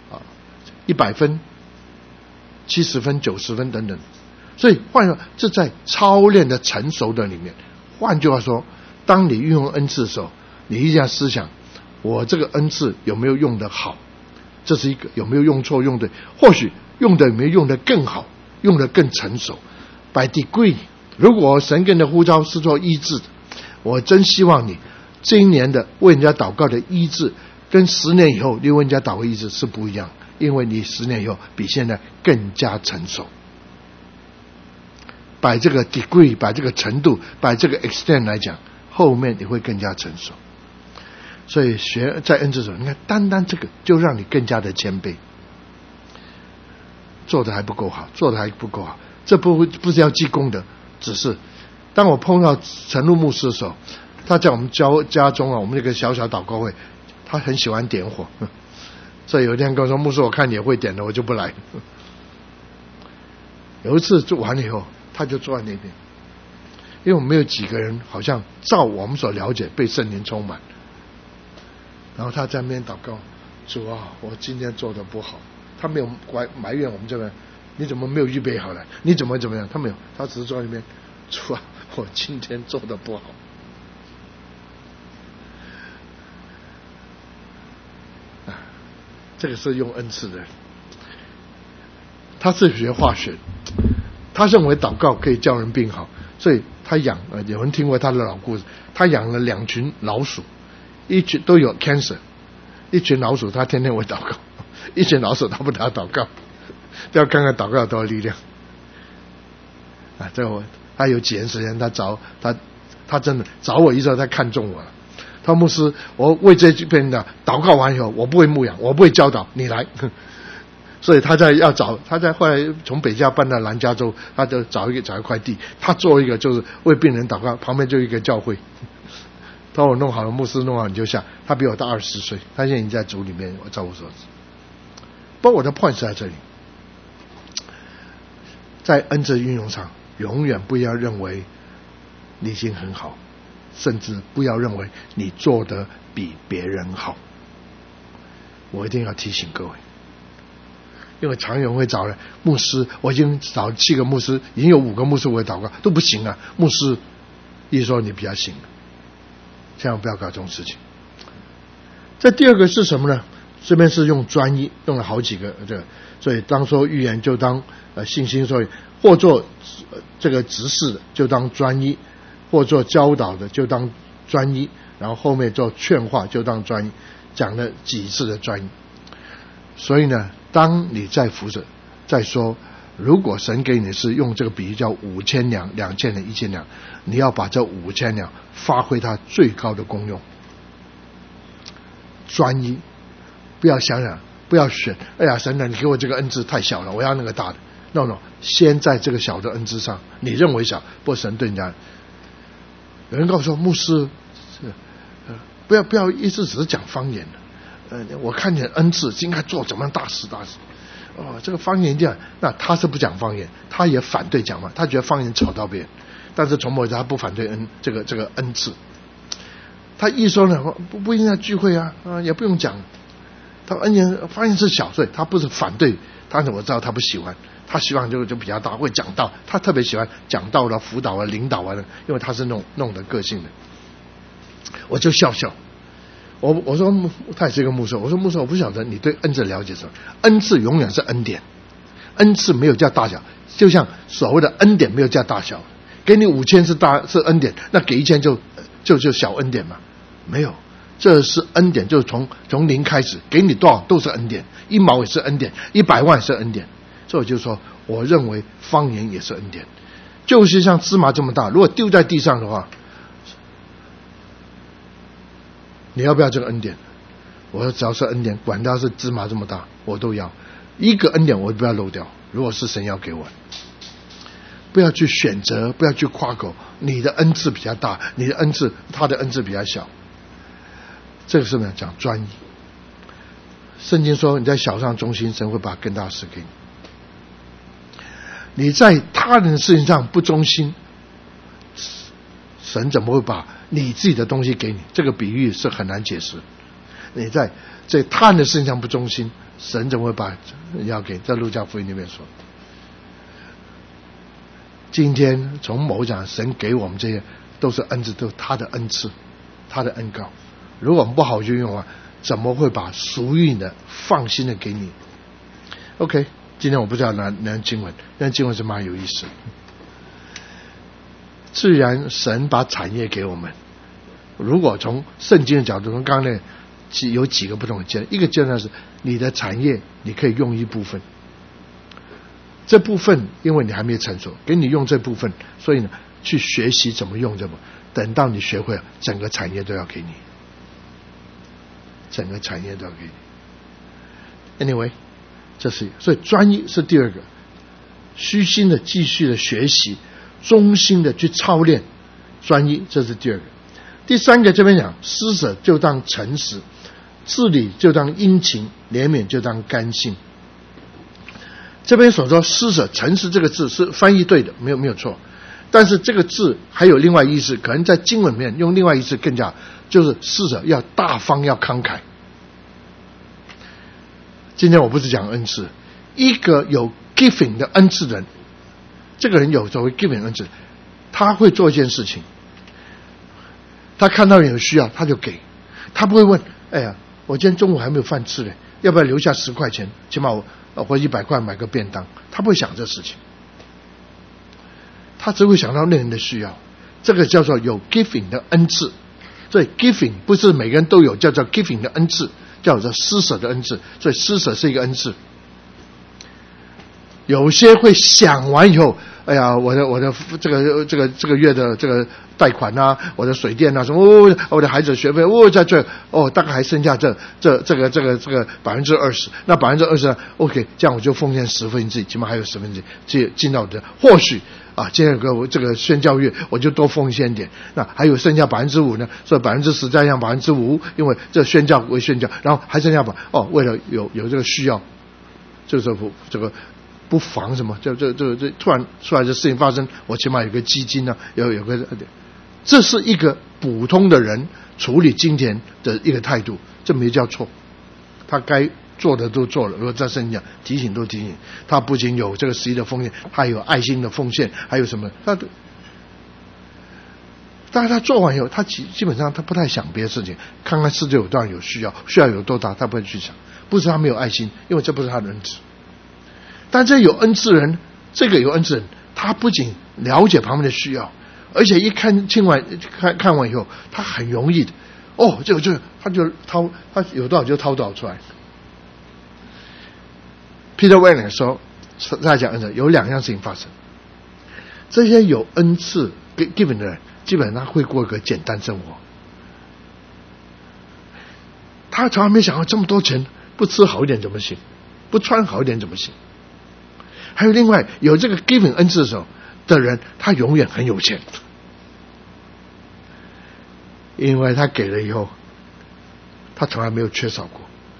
S1: 100分、70分、90分等等。所以换句话说，这在操练的成熟的里面。换句话说，当你运用恩赐的时候，你一定要思想，我这个恩赐有没有用得好，这是一个，有没有用错用对，或许用的有没有用得更好，用得更成熟。By degree， 如果神跟你的呼召是做医治的，我真希望你这一年的为人家祷告的医治，跟10年以后你为人家祷告医治是不一样，因为你10年以后比现在更加成熟。把这个 degree， 把这个程度，把这个 extent 来讲，后面你会更加成熟。所以学在恩赐中，你看单单这个就让你更加的谦卑。做的还不够好，这不是要记功德，只是当我碰到陈露牧师的时候，他在我们家中我们那个小小祷告会，他很喜欢点火，所以有一天跟我说，牧师我看你也会点的，我就不来。有一次做完了以后，他就坐在那边，因为我们没有几个人好像照我们所了解被圣灵充满，然后他在那边祷告，主啊，我今天做的不好。他没有埋怨我们这边，你怎么没有预备好来，你怎么样，他没有，他只是坐在那边，主啊，我今天做的不好。这个是用恩赐的人，他是学化学，他认为祷告可以叫人病好，所以他有人听过他的老故事，他养了2群老鼠，一群都有 cancer， 一群老鼠他天天会祷告，一群老鼠他不打祷告，都要看看祷告有多少力量。这他有几年时间，他真的找我一时候，他看中我了。 他牧师，我为这边的祷告完以后，我不会牧养，我不会教导，你来。所以他在后来从北加搬到南加州，他就找一块地，他做一个就是为病人祷告，旁边就一个教会。他说我弄好了，牧师弄好你就下。他比我大20岁，他现在已经在组里面，照我所知。不过我的 point 是在这里，在恩赐运用上，永远不要认为你已经很好，甚至不要认为你做得比别人好。我一定要提醒各位，因为常有人会找人牧师，我已经找7个牧师，已经有5个牧师我祷告都不行啊。牧师一说你比较行，千万不要搞这种事情。这第二个是什么呢？这边是用专一，用了好几个这个，所以当说预言就当信心，所以或做这个执事的就当专一，或做教导的就当专一，然后后面做劝化就当专一，讲了几次的专一。所以呢，当你在服着，再说如果神给你是用这个比喻叫5000两、2000两、1000两，你要把这5000两发挥它最高的功用。专一，不要想想，不要选。哎呀，神啊，你给我这个恩赐太小了，我要那个大的。No， 先在这个小的恩赐上，你认为小，不过神对你讲。有人告诉我，牧师，不要一直只是讲方言我看见恩赐应该做怎么样大事。这个方言一定要，那他是不讲方言，他也反对讲嘛，他觉得方言吵到别人，但是从某一他不反对这个恩赐。他一说呢，不一定要聚会也不用讲。他方言是小，所以他不是反对，他怎么知道他不喜欢？他希望就比较大，会讲道，他特别喜欢讲道的辅导领导因为他是弄的个性的。我就笑，我说他也是一个牧师，我说牧师，我不晓得你对恩赐了解什么？恩赐永远是恩典，恩赐没有叫大小，就像所谓的恩典没有叫大小，给你5000是恩典，那给1000就小恩典嘛？没有，这是恩典，就是从0开始，给你多少都是恩典，1毛也是恩典，100万也是恩典。所以我就说，我认为方言也是恩典，就是像芝麻这么大，如果丢在地上的话，你要不要这个恩典？我说只要是恩典，管它是芝麻这么大，我都要。一个恩典我不要漏掉，如果是神要给我，不要去选择，不要去夸口，你的恩赐比较大，你的恩赐他的恩赐比较小。这个是呢讲专一。圣经说你在小上忠心，神会把更大的事给你。你在他人的事情上不忠心，神怎么会把你自己的东西给你？这个比喻是很难解释。你在他人的事情上不忠心，神怎么会把要给？在路加福音里面说，今天从某讲，神给我们这些都是恩赐，都是他的恩赐，他的恩膏。如果我们不好运用怎么会把属于你的放心的给你 ？OK。今天我不知道拿经文，但经文是蛮有意思的。自然神把产业给我们，如果从圣经的角度，从刚才有几个不同的阶段，一个阶段是你的产业你可以用一部分，这部分因为你还没成熟，给你用这部分，所以呢去学习怎么用这么，等到你学会了，整个产业都要给你，整个产业都要给你。Anyway。所以专一是第二个，虚心的继续的学习，忠心的去操练专一，这是第二个。第三个这边讲，施舍就当诚实，治理就当殷勤，怜悯就当甘心。这边所说施舍诚实这个字是翻译对的，没有错，但是这个字还有另外意思，可能在经文里面用另外意思更加，就是施舍要大方，要慷慨。今天我不是讲恩赐，一个有 giving 的恩赐人，这个人有所谓 giving 恩赐，他会做一件事情，他看到有需要他就给，他不会问，哎呀，我今天中午还没有饭吃嘞，要不要留下10块钱，起码我100块买个便当，他不会想这事情，他只会想到那人的需要，这个叫做有 giving 的恩赐。所以 giving 不是每个人都有，叫做 giving 的恩赐，叫做施舍的恩赐，所以施舍是一个恩赐。有些会想完以后哎呀，我的这个月的这个贷款啊，我的水电啊什么，我的孩子的学费，在这大概还剩下这个20%，那20%呢 ，OK， 这样我就奉献1/10，起码还有1/10进到我的，或许啊，今天有个这个宣教月，我就多奉献点，那还有剩下5%呢，所以10%再加5%，因为这宣教为宣教，然后还剩下为了有这个需要，就是这个。不妨什么？这突然出来的事情发生，我起码有个基金啊，有个，这是一个普通的人处理金钱的一个态度，这没叫错，他该做的都做了。如果在圣经讲提醒都提醒，他不仅有这个实际的奉献，还有爱心的奉献，还有什么？但是他做完以后，他基本上他不太想别的事情，看看世界有多少有需要有多大，他不会去想。不是他没有爱心，因为这不是他的恩赐。但这有恩赐人，他不仅了解旁边的需要，而且一看完以后，他很容易的，他有多少就掏多少出来。Peter Wagner 说，在讲恩赐有2样事情发生，这些有恩赐 given 的人，基本上会过一个简单生活。他从来没想到这么多钱，不吃好一点怎么行？不穿好一点怎么行？还有另外有这个 giving 恩赐的时候的人，他永远很有钱，因为他给了以后，他从来没有缺少过，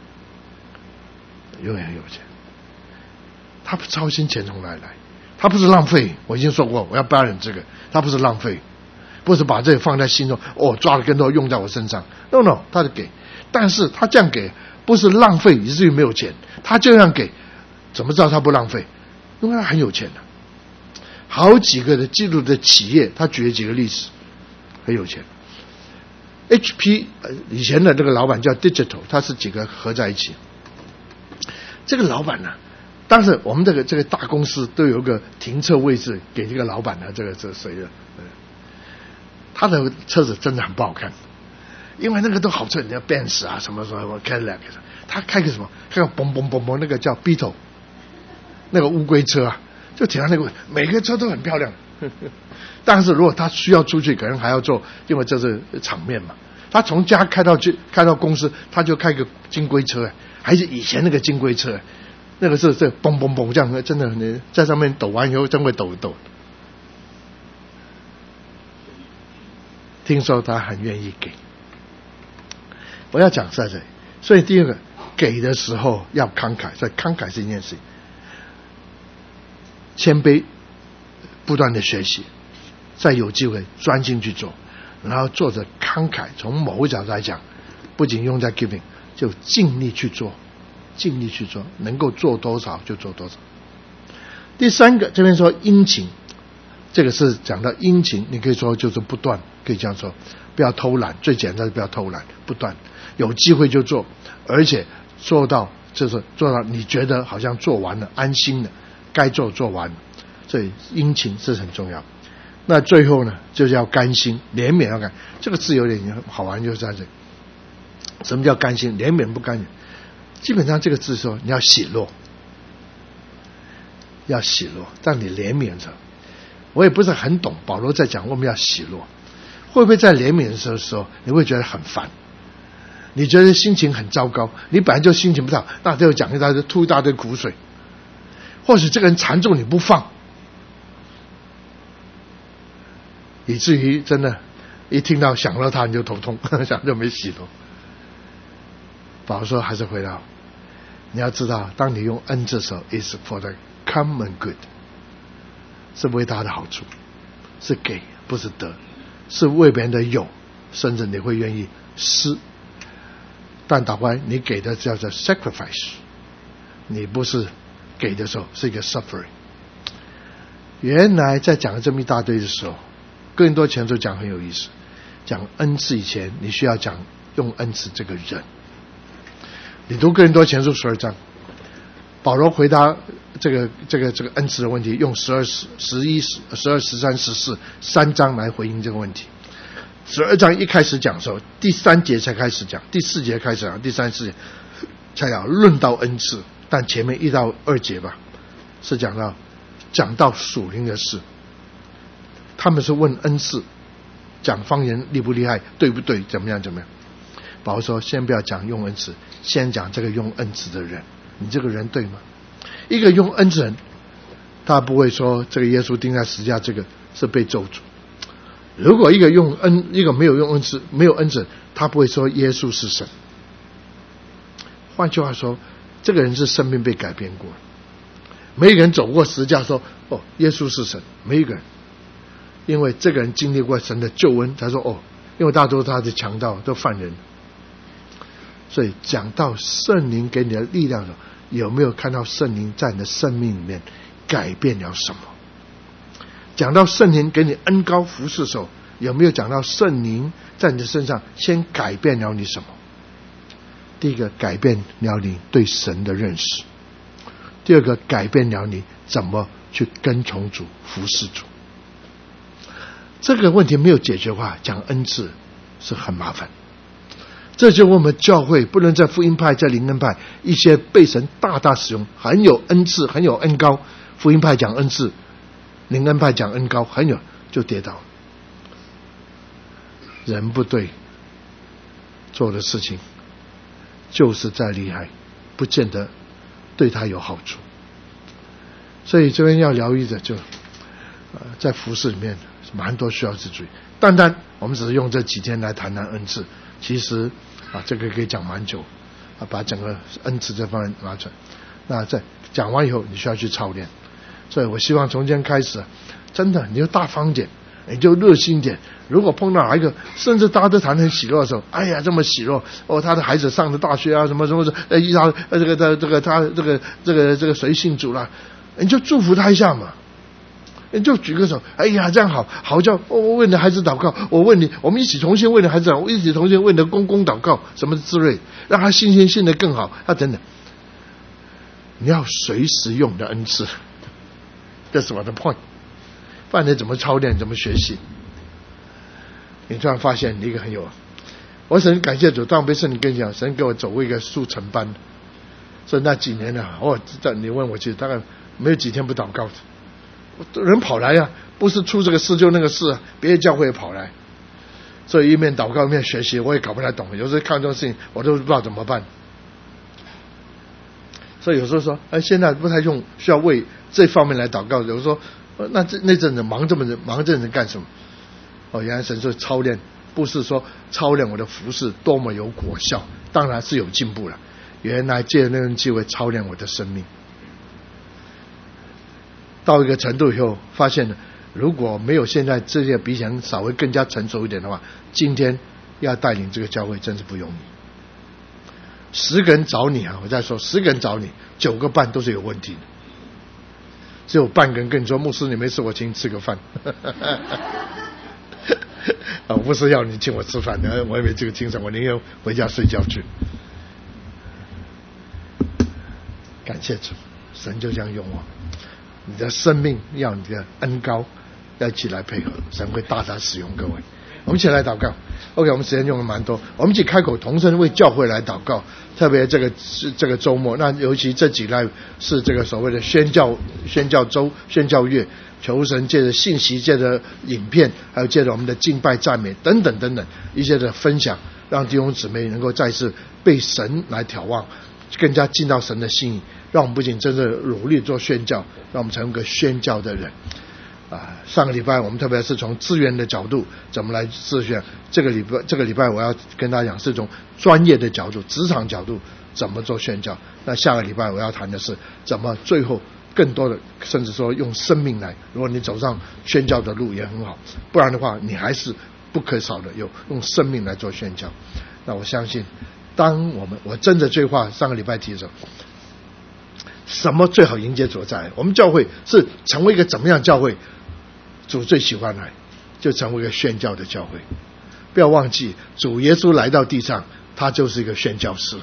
S1: 永远很有钱。他不操心钱从哪里来，他不是浪费。我已经说过，我要 balance 这个，他不是浪费，不是把这个放在心中，抓了更多用在我身上。No， 他是给，但是他这样给不是浪费，以至于没有钱，他这样给，怎么知道他不浪费？因为他很有钱的，好几个的基督的企业，他举了几个例子，很有钱。HP 以前的这个老板叫 Digital， 他是几个合在一起。这个老板呢，当时我们这个大公司都有一个停车位置给这个老板的，这谁的？他的车子真的很不好看，因为那个都好车，人家 Benz 啊什么 Cadillac， 他开个什么？开个嘣嘣嘣嘣，那个叫 Beetle。那个乌龟车啊，就停在那个，每个车都很漂亮。但是如果他需要出去，可能还要做，因为这是场面嘛。他从家开到公司，他就开个金龟车，还是以前那个金龟车，那个是这嘣嘣嘣这样，真的你在上面抖完以后，真会抖一抖。听说他很愿意给，我要讲在这里。所以第二个，给的时候要慷慨，所以慷慨是一件事情。谦卑，不断的学习，再有机会专心去做，然后做着慷慨。从某个角度来讲，不仅用在 giving， 就尽力去做，能够做多少就做多少。第三个，这边说殷勤，这个是讲到殷勤，你可以说就是不断，可以这样说，不要偷懒，最简单的不要偷懒，不断有机会就做，而且做到你觉得好像做完了，安心的。该做完，所以殷勤是很重要。那最后呢，就是要甘心，怜悯要甘。这个字有点好玩，就是在这里。什么叫甘心？怜悯不甘心？基本上这个字说你要喜乐，但你怜悯的时候，我也不是很懂。保罗在讲我们要喜乐，会不会在怜悯的时候，你会觉得很烦？你觉得心情很糟糕，你本来就心情不好，那就讲一大堆，吐一大堆苦水。或许这个人缠住你不放，以至于真的，一听到想到他你就头痛，想就没洗头。保罗说还是回到，你要知道，当你用恩赐的时候 ，is for the common good， 是为他的好处，是给不是得，是为别人的有，甚至你会愿意施。但倒过来，你给的叫做 sacrifice， 你不是。给的时候是一个 suffering。 原来在讲了这么一大堆的时候，哥林多前书讲很有意思，讲恩赐以前你需要讲用恩赐这个人。你读哥林多前书12章，保罗回答这个恩赐的问题，用12、11、12、13、14 3章来回应这个问题。12章一开始讲的时候，第3节才开始讲，第4节开始讲，第3、4节才讲论到恩赐。但前面1到2节吧，是讲到讲到属灵的事，他们是问恩赐，讲方言厉不厉害，对不对，怎么样怎么样。保罗说先不要讲用恩赐，先讲这个用恩赐的人，你这个人对吗？一个用恩赐人，他不会说这个耶稣钉在十字架这个是被咒诅。如果一个没有用恩赐，没有恩赐，他不会说耶稣是神。换句话说，这个人是生命被改变过。没一个人走过十字架说哦耶稣是神，没一个人。因为这个人经历过神的救恩，才说哦，因为大多他是强盗，都犯人。所以讲到圣灵给你的力量的时候，有没有看到圣灵在你的生命里面改变了什么？讲到圣灵给你恩膏服侍的时候，有没有讲到圣灵在你的身上先改变了你什么？第一个，改变了你对神的认识；第二个，改变了你怎么去跟从主、服侍主。这个问题没有解决的话，讲恩赐是很麻烦。这就是我们教会不论在福音派在灵恩派，一些被神大大使用，很有恩赐很有恩膏，福音派讲恩赐，灵恩派讲恩膏，很有就跌倒了。人不对，做的事情就是再厉害不见得对他有好处。所以这边要疗愈的就在服事里面蛮多需要去注意。单单我们只是用这几天来谈谈恩赐，其实这个可以讲蛮久把整个恩赐这方面拿出来。那在讲完以后你需要去操练，所以我希望从今天开始真的你就大方点，你就热心点。如果碰到哪一个甚至大家都谈很喜乐的时候，哎呀这么喜乐哦，他的孩子上了大学啊，什么什么他这个谁信主了，你就祝福他一下嘛。你就举个手，哎呀这样好叫我为你的孩子祷告，我问你，我们一起同心为你的孩子祷告，我一起同心为你的公公祷告，什么之类，让他信心信得更好等等。你要随时用你的恩赐，这是我的 point。不然你怎么操练，怎么学习？你突然发现你一个很有，我神感谢主，当我被圣灵跟你讲，神给我走过一个速成班，所以那几年你问我，其实大概没有几天不祷告的。人跑来不是出这个事就那个事别的教会也跑来，所以一面祷告一面学习，我也搞不太懂，有时候看这种事情我都不知道怎么办。所以有时候说现在不太用，需要为这方面来祷告。有时候那阵子忙这阵子干什么？原来神说操练，不是说操练我的服事多么有果效，当然是有进步了。原来借那种机会操练我的生命，到一个程度以后，发现了如果没有现在这些比以前稍微更加成熟一点的话，今天要带领这个教会真是不容易。10个人找你我再说10个人找你，9个半都是有问题的，只有半个人跟你说牧师你没事我请你吃个饭我不是要你请我吃饭的，我也没这个精神，我宁愿回家睡觉去。感谢主，神就这样用我，你的生命要你的恩膏要一起来配合，神会大大使用各位。我们一起来祷告。 OK， 我们时间用了蛮多，我们一起开口同声为教会来祷告。特别这个周末，那尤其这几来是这个所谓的宣教周、宣教月，求神借着信息、借着影片，还有借着我们的敬拜赞美等等等等一些的分享，让弟兄姊妹能够再次被神来眺望，更加进到神的心意，让我们不仅真的努力做宣教，让我们成为一个宣教的人。上个礼拜我们特别是从资源的角度怎么来自选，这个礼拜我要跟大家讲是从专业的角度、职场角度怎么做宣教。那下个礼拜我要谈的是怎么最后更多的，甚至说用生命来，如果你走上宣教的路也很好，不然的话你还是不可少的用生命来做宣教。那我相信当我真的这句话上个礼拜提的时候，什么最好迎接主的再来？我们教会是成为一个怎么样教会？主最喜欢来就成为一个宣教的教会。不要忘记主耶稣来到地上，他就是一个宣教士。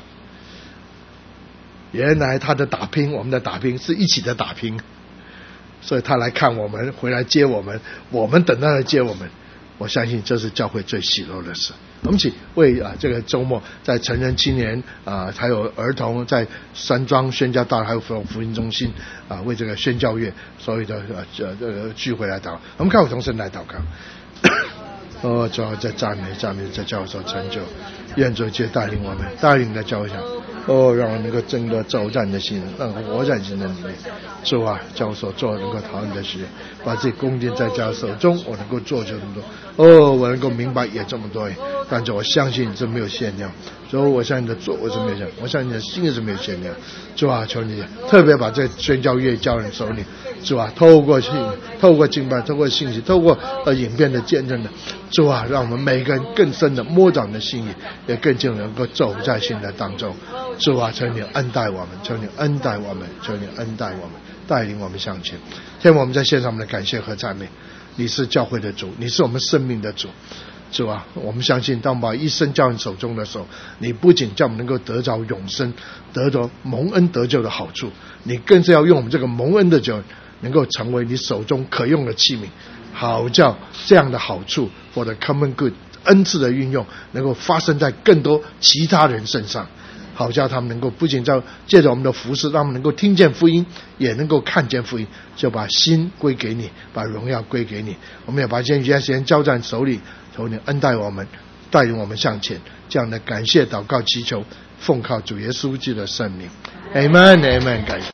S1: 原来他的打拼，我们的打拼是一起的打拼，所以他来看我们，回来接我们，我们等他来接我们。 我相信这是教会最喜乐的事。我们一起为这个周末在成人青年还有儿童在山庄宣教大还有福音中心为这个宣教月所有的聚会来祷告。我们看我同声来祷告。主要在赞美在教会所成就，愿主接带领我们，带领的教会上让我能够真的走在你的心，让我活在你的里面。主啊，叫我所做能够讨你的喜悦，把自己恭敬在家手中，我能够做就这么多。我能够明白也这么多。但是我相信这没有限量。主，我相信你的做我是没有限量，我相信你的心也是没有限量。主啊，求你特别把这宣教月交人手里。主啊，透过敬拜，透过信息，透过影片的见证的，主啊，让我们每个人更深的摸着你的心意，也更加能够走在信的当中。主啊，求你恩待我们，求你恩待我们，求你恩待我们，带领我们向前。现在我们在献上我们的感谢和赞美。你是教会的主，你是我们生命的主。主啊，我们相信当我们把一生交你手中的时候，你不仅叫我们能够得着永生，得着蒙恩得救的好处，你更是要用我们这个蒙恩的救能够成为你手中可用的器皿，好叫这样的好处 for the common good 恩赐的运用能够发生在更多其他人身上，好叫他们能够不仅借着我们的服事，让他们能够听见福音，也能够看见福音，就把心归给你，把荣耀归给你。我们也把今天余下时间交在手里，求你恩待我们，带领我们向前。这样的感谢祷告祈求，奉靠主耶稣基督的圣名 Amen Amen。 感谢